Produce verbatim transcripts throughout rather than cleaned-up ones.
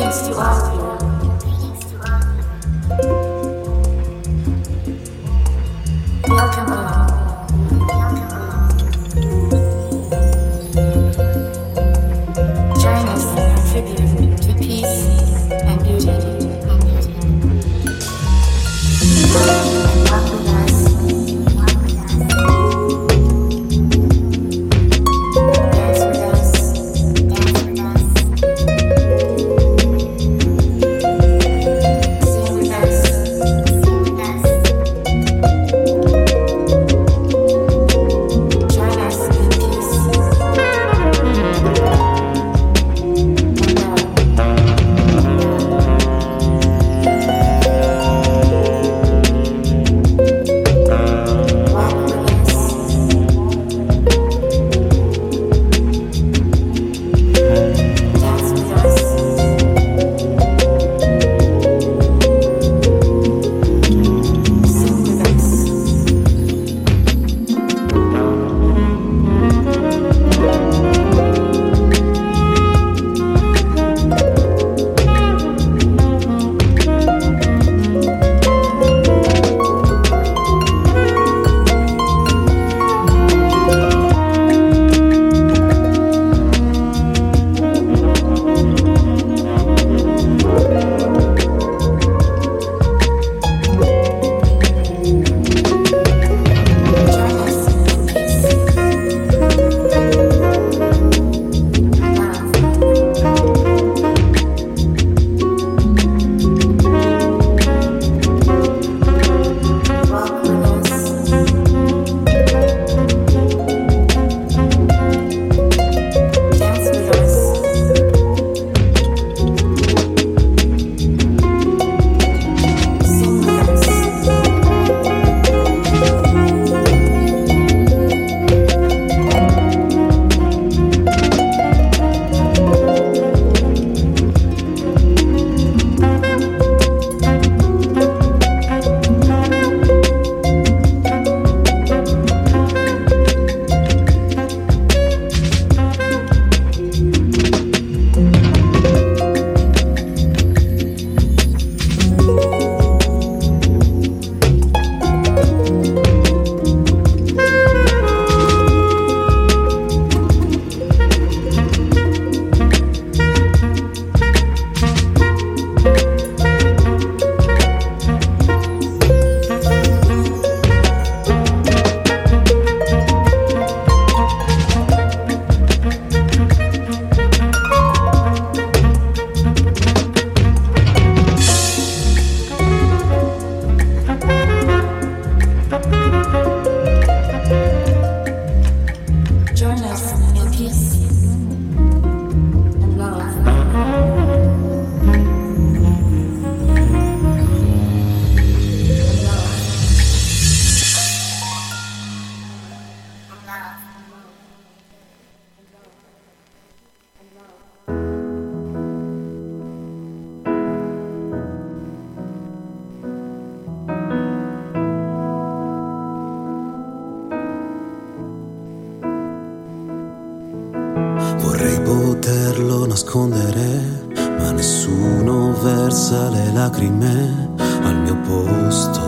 poterlo nascondere, ma nessuno versa le lacrime al mio posto.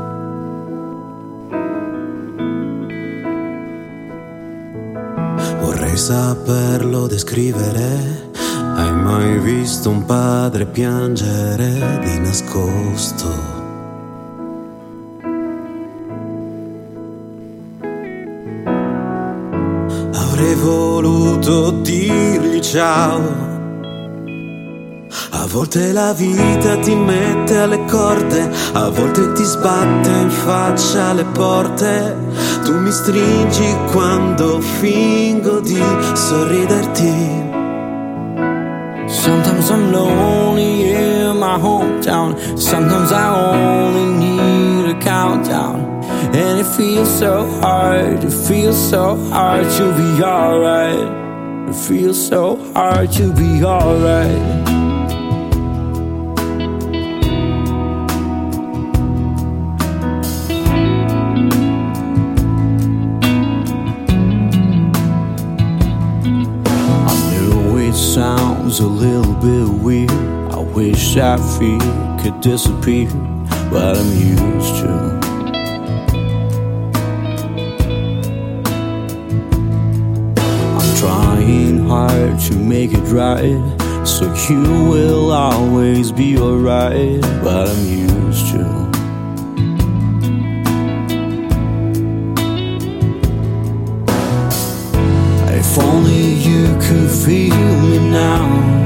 Vorrei saperlo descrivere. Hai mai visto un padre piangere di nascosto? Avrei voluto dirgli ciao. A volte la vita ti mette alle corde, a volte ti sbatte in faccia le porte. Tu mi stringi quando fingo di sorriderti. Sometimes I'm lonely in my hometown. Sometimes I only need a countdown. And it feels so hard, it feels so hard to be alright. It feels so hard to be alright. I know it sounds a little bit weird. I wish I feel could disappear, but I'm used to. I'm trying hard to make it right, so you will always be alright, but I'm used to. If only you could feel me now.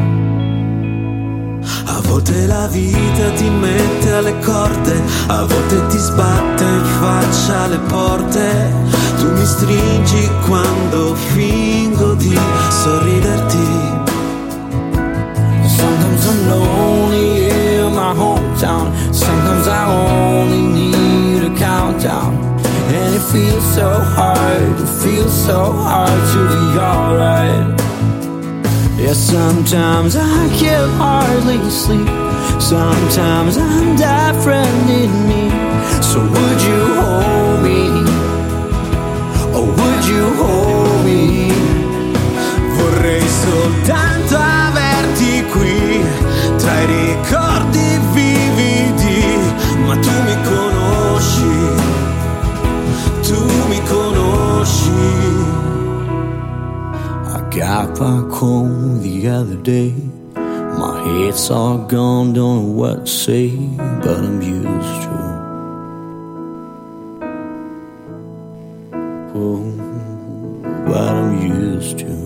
A volte la vita ti mette alle corde, a volte ti sbatte in faccia le porte. Tu mi stringi quando fingo di sorriderti. Sometimes I'm lonely in my hometown. Sometimes I only need a countdown. And it feels so hard, it feels so hard to be alright. Yeah, sometimes I can hardly sleep. Sometimes I'm different in me. So would you hold me? Or would you hold me? Vorrei soltanto averti qui, tra i ricordi vividi. Ma tu mi conosci, tu mi conosci. I got back home the other day. My head's all gone, don't know what to say, but I'm used to. Oh, but I'm used to.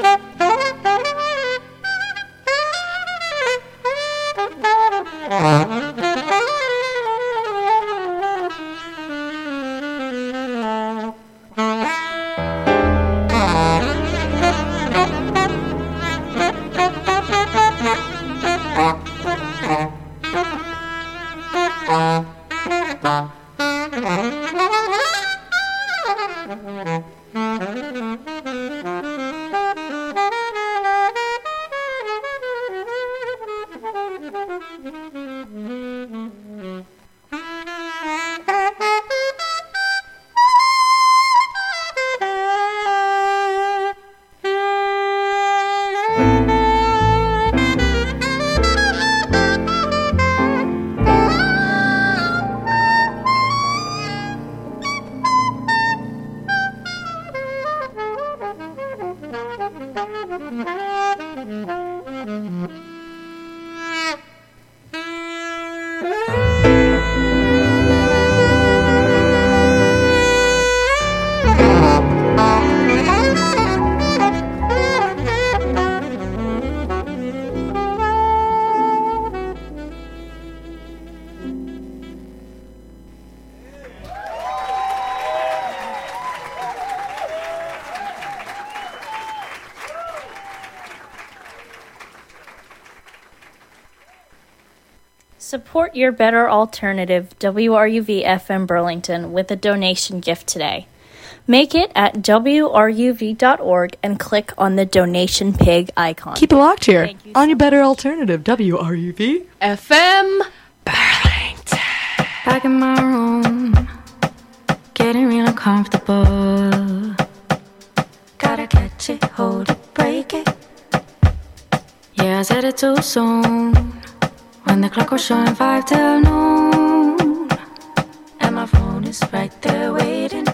Support your better alternative, W R U V F M Burlington, with a donation gift today. Make it at W R U V dot org and click on the donation pig icon. Keep it locked here you on so your better alternative, W R U V F M Burlington. Back in my room, getting real uncomfortable. Gotta catch it, hold it, break it. Yeah, I said it too soon. When the clock was showing five till noon, and my phone is right there waiting.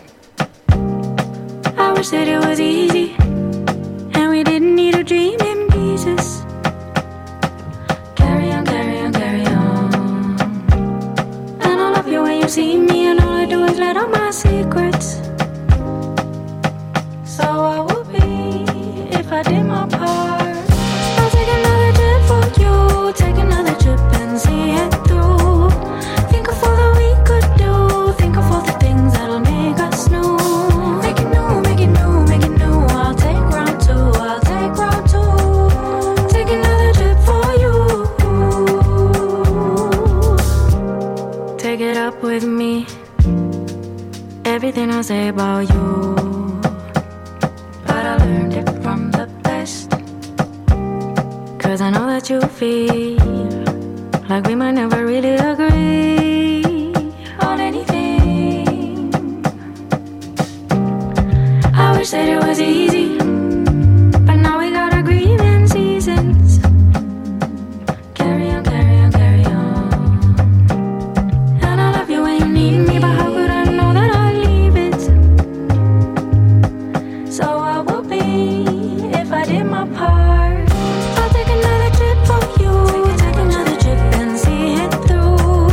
I wish that it was easy, and we didn't need to dream in pieces. Carry on, carry on, carry on. And I love you when you see me, and all I do is let out my secrets. So I would be if I did my part. I'll take another trip for you, take another trip and see it through. Think of all that we could do, think of all the things that'll make us new. Make it new, make it new, make it new. I'll take round two, I'll take round two. Take another trip for you. Take it up with me, everything I say about you. But I learned it from the best, 'cause I know that you feel like we might never really agree on anything. I wish that it was easy, but now we got agreement seasons. Carry on, carry on, carry on. And I love you when you need me, but how could I know that I'd leave it? So I would be if I did my part. I'll take another trip for you, take another trip and see it through.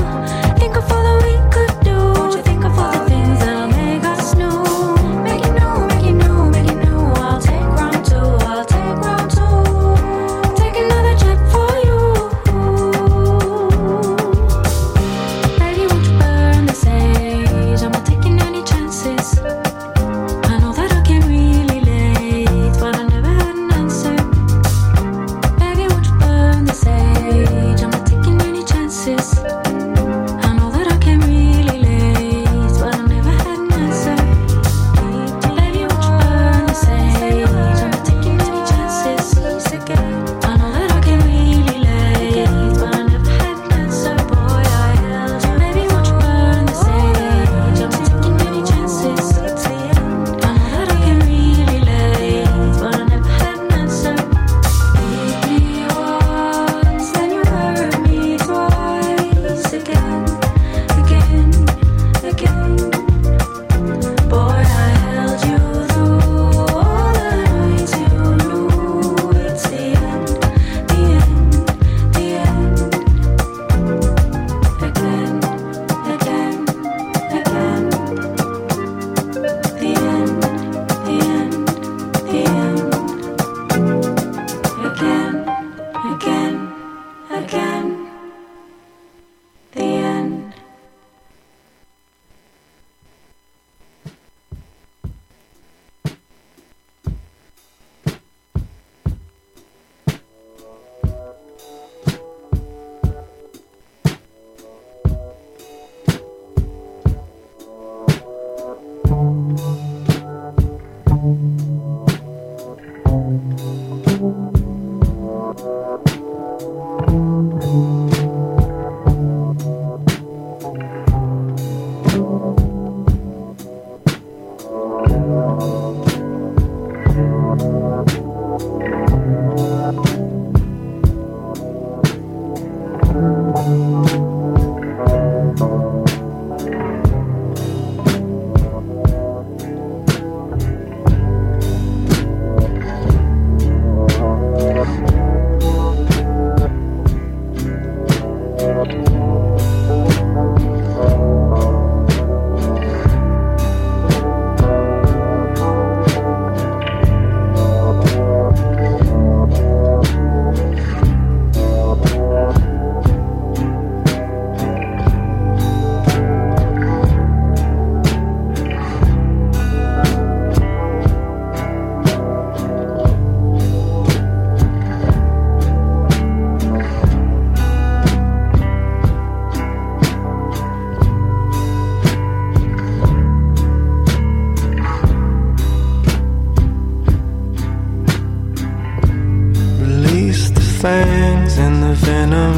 fangs and the venom.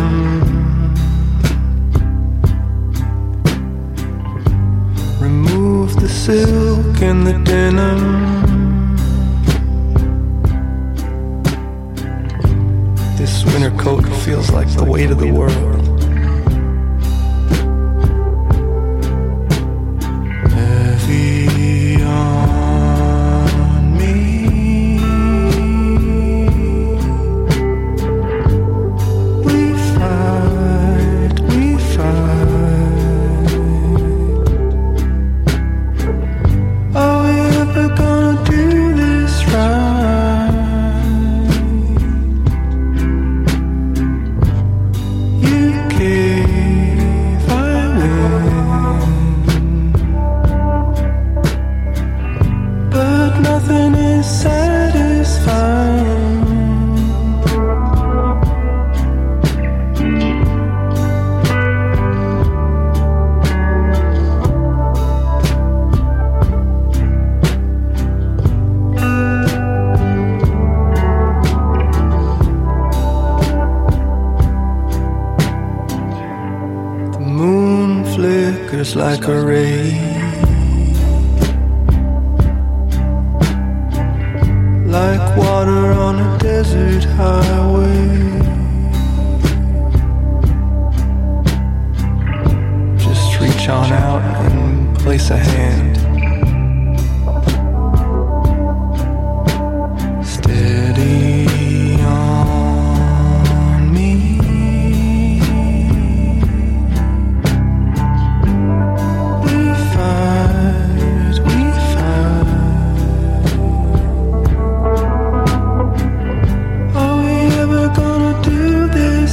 Remove the silk and the denim. This winter coat feels like the weight of the world. Heavy on me. We fight, we fight. Are we ever gonna do this right? You gave, I win. But nothing is satisfying. The moon flickers like a ray, like water on a desert highway. Just reach on out and place a hand. Steady on me. We fight, we fight. Are we ever gonna do this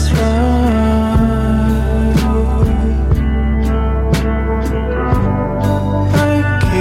right? I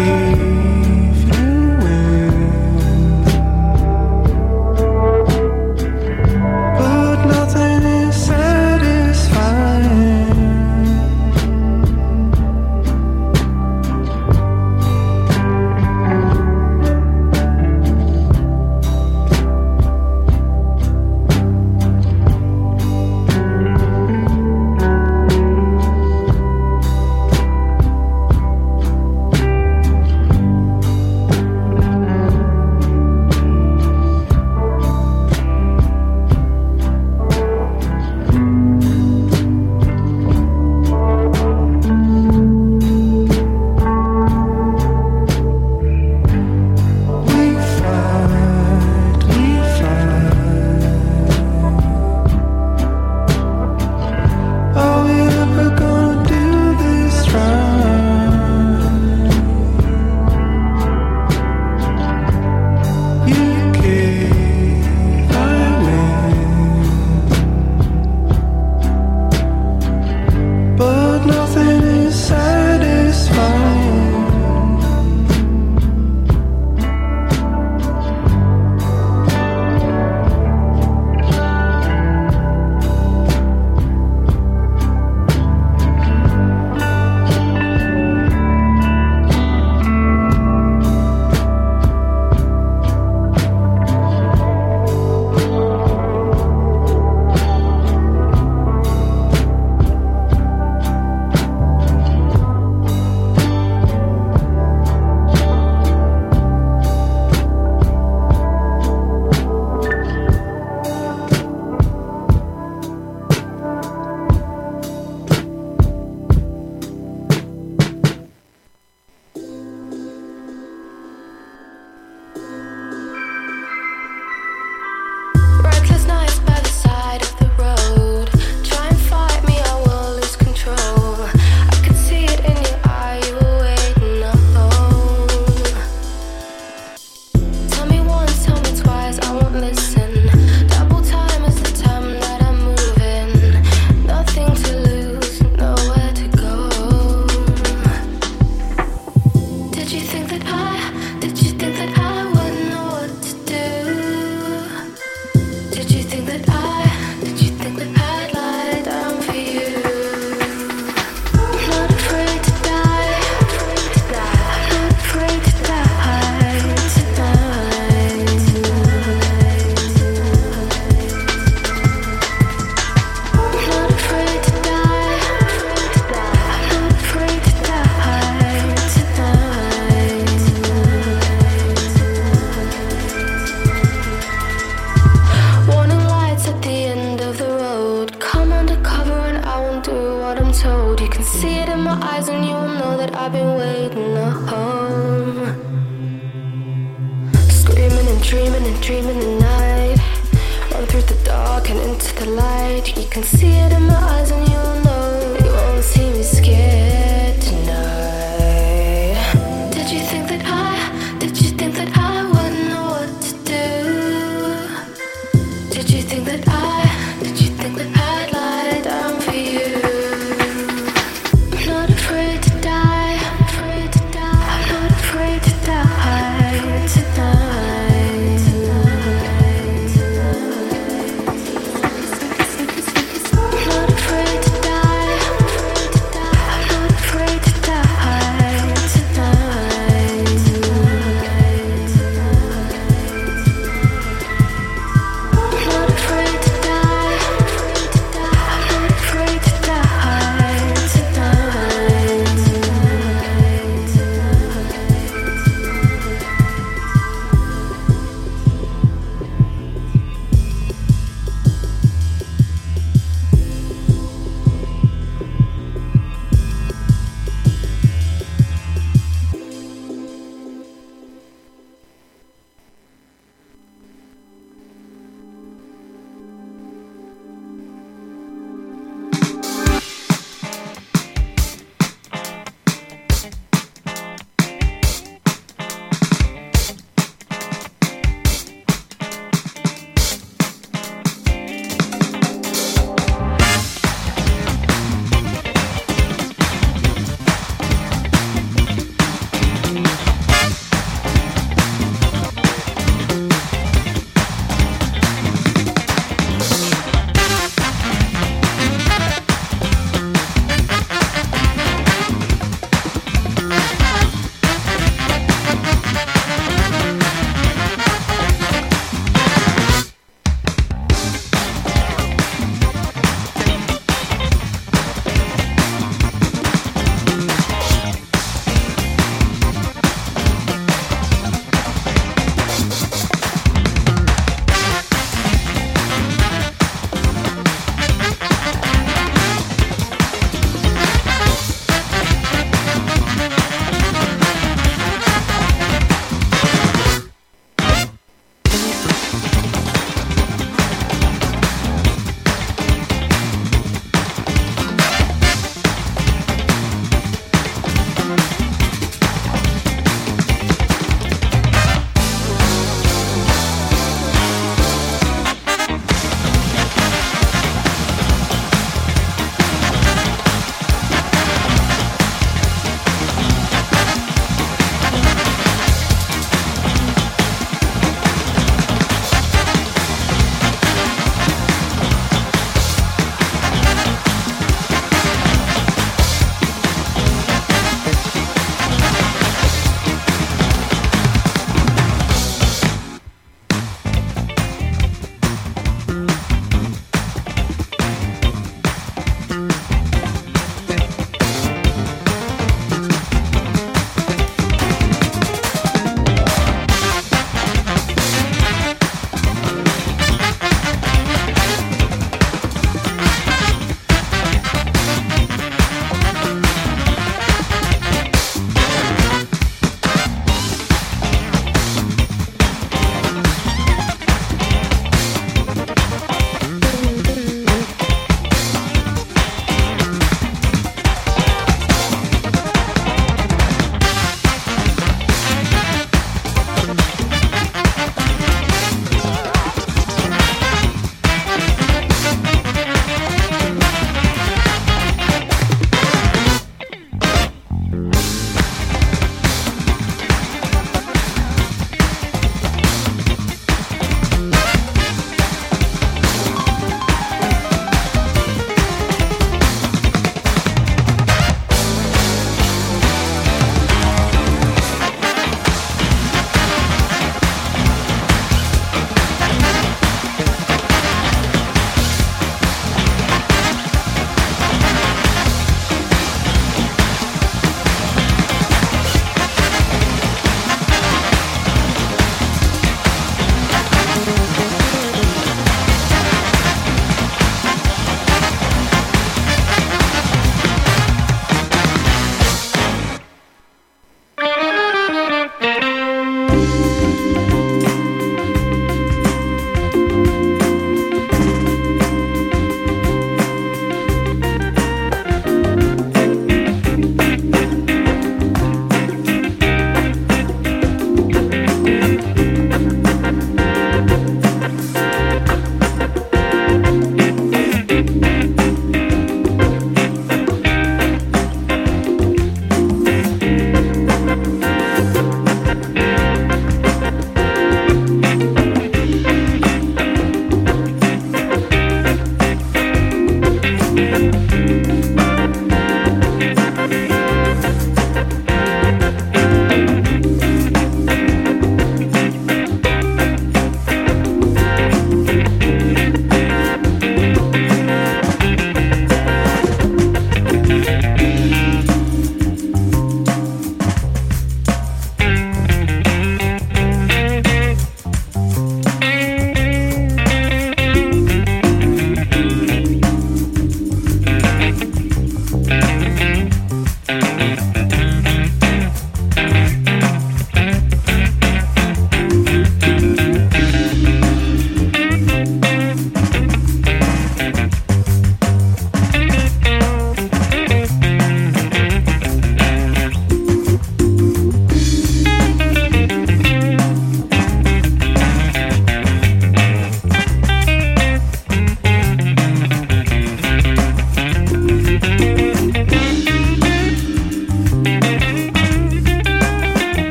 don't listen. Double time is the time that I'm moving. Nothing to lose, nowhere to go. Did you think that I, did you think that I wouldn't know what to do? Did you think that I, did you think that I'd lie down for you? I'm not afraid to die, afraid to die. I'm not afraid to die tonight, tonight. I'm not afraid to die, afraid to die. I'm not afraid to die tonight, tonight. Warning lights at the end of the road. Come undercover and I won't do what I'm told. You can see it in my eyes and you will know that I've been waiting at home. Screaming and dreaming and dreaming the night. Run through the dark and into the light. You can see it in my eyes and you will know you won't see me scared tonight. Did you think that I, did you think that I wouldn't know what to do? Did you think that I, did you think that I'd lie down for you? I'm not afraid to die, I'm afraid to die. I'm not afraid to die tonight, tonight, tonight. I'm not afraid to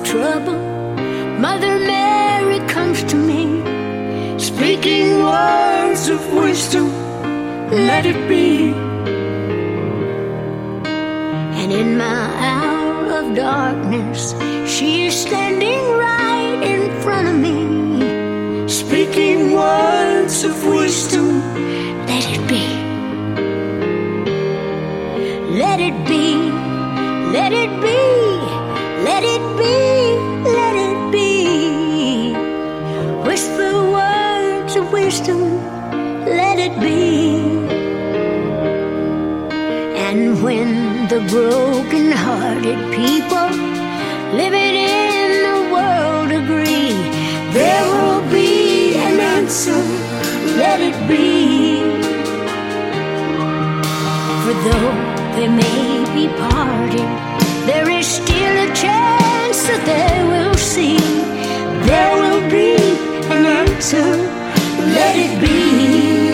trouble, Mother Mary comes to me, speaking words of wisdom, let it be. And in my hour of darkness, she is standing right in front of me, speaking words of wisdom, let it be. Let it be, let it be, let it be, let it be. Whisper words of wisdom, let it be. And when the broken-hearted people living in the world agree, there will be an answer, let it be. For though they may be parted, there is still a chance that they will see. There will be an answer, let it be.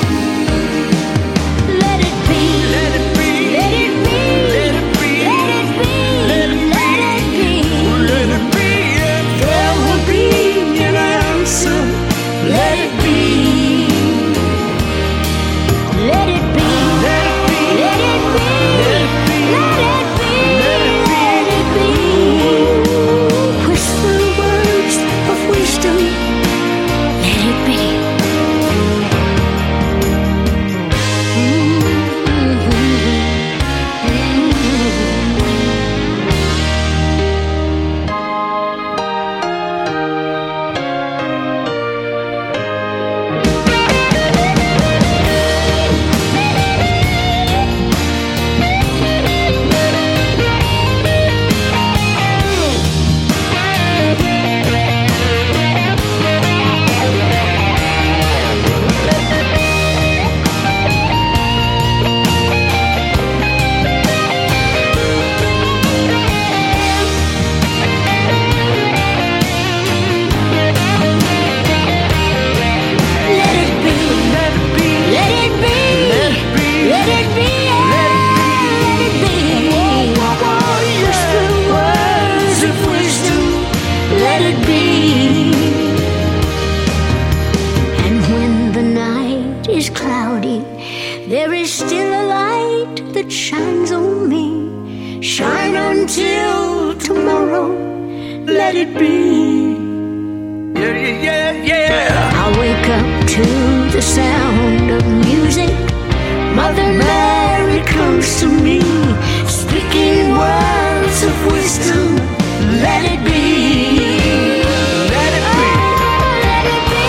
Let it be, let it be, let it be, let it be, let it be, let it be, let it be. There will be an answer, let it be. Let it be, let it be, let it be, let it be, let it be. Whisper words of wisdom, let it be. There is still a light that shines on me. Shine until tomorrow, let it be. Yeah, yeah, yeah. I wake up to the sound of music. Mother Mary comes to me, speaking words of wisdom, let it be. Let it be. Let it be.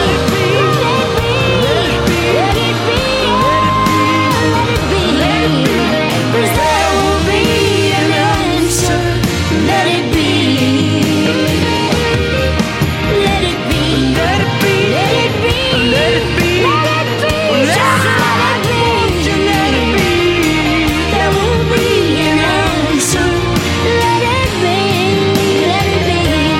Let it be. Let it be. Let it be. Let it be. 'Cause there will be an answer. Let it be. Let it be. Let it be. Let it be. Let it be. Let it be. Just let it be. Let it be. There will be an answer. Let it be. Let it be.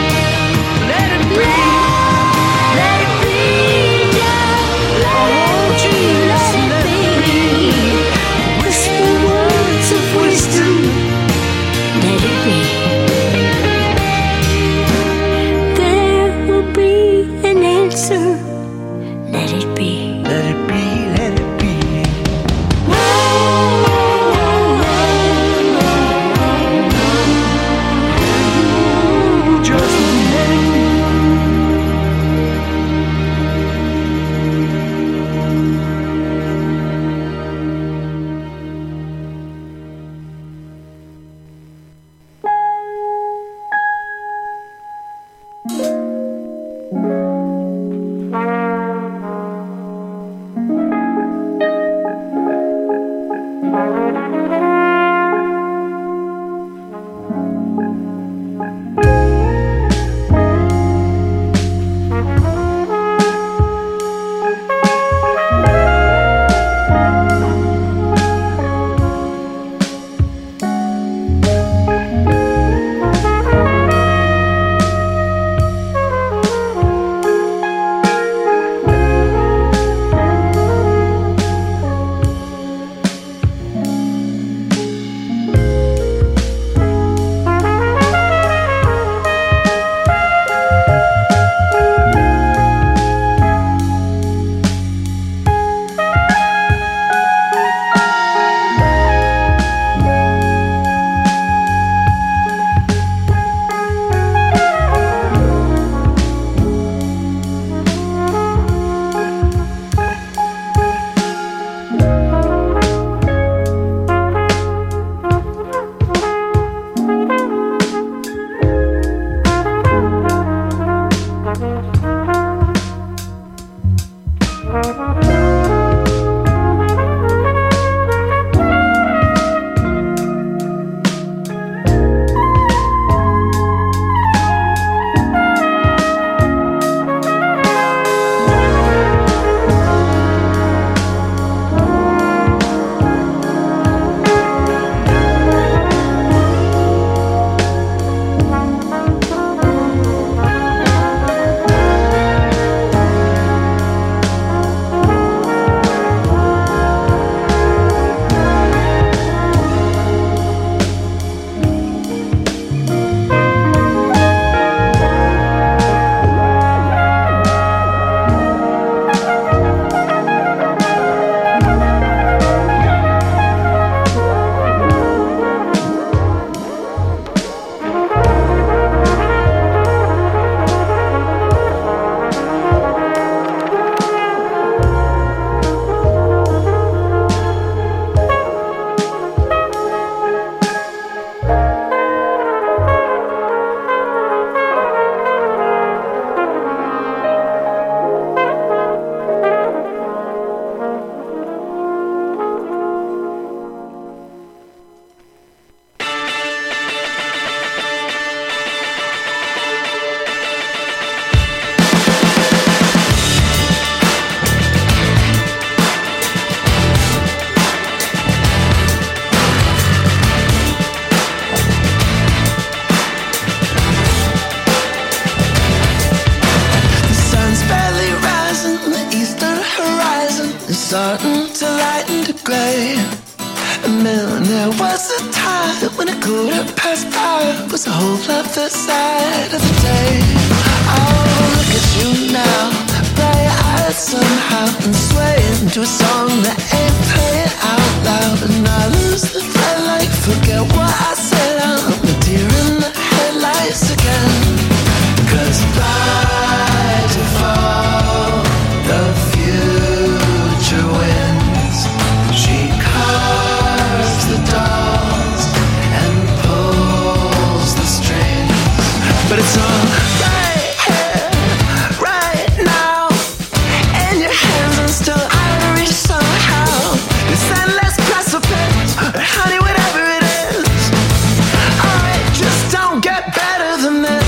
starting to light into grey. And then there was a time when it couldn't pass by. Was a whole other side of the day. Oh, look at you now, bright-eyed somehow, and swaying to a song that ain't playing out loud. And I lose the thread like forget what I said. I'm a deer in the headlights again. 'Cause by default, the future wins. She carves the dolls and pulls the strings. But it's all right here, right now, in your hands and still out of reach somehow. This endless precipice, honey, whatever it is. Alright, just don't get better than this.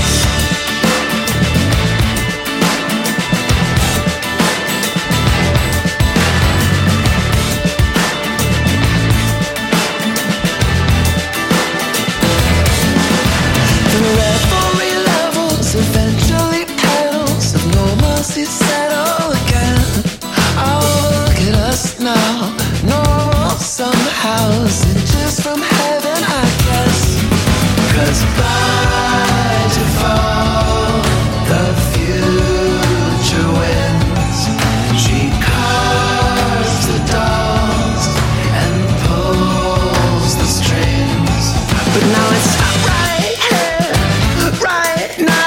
Eventually petals of normalcy settle again. Oh, look at us now, normal somehow, inches from heaven, I guess. 'Cause by default, the future wins. She carves the dolls and pulls the strings. But now it's right here, right now.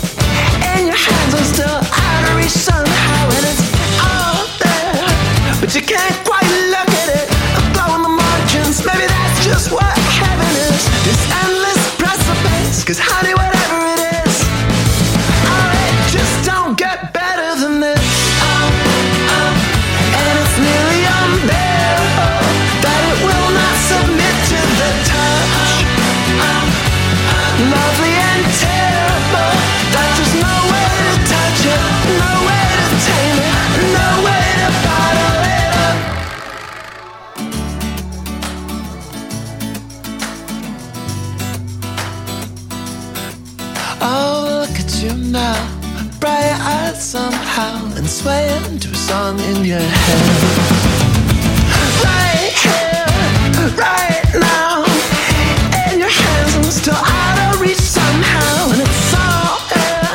Somehow, and it's all there, but you can't quite look at it. I'm blowing the margins, maybe that's just what heaven is. This endless precipice, 'cause honey, whatever it is, alright, just don't get better than this. Um, um, and it's nearly unbearable that it will not submit to the touch. Um, lovely and terrible, that there's no way to touch it. No way to tame it, no way to bottle it up. Oh, look at you now, bright-eyed somehow, and swaying to a song in your head. Right here, right now.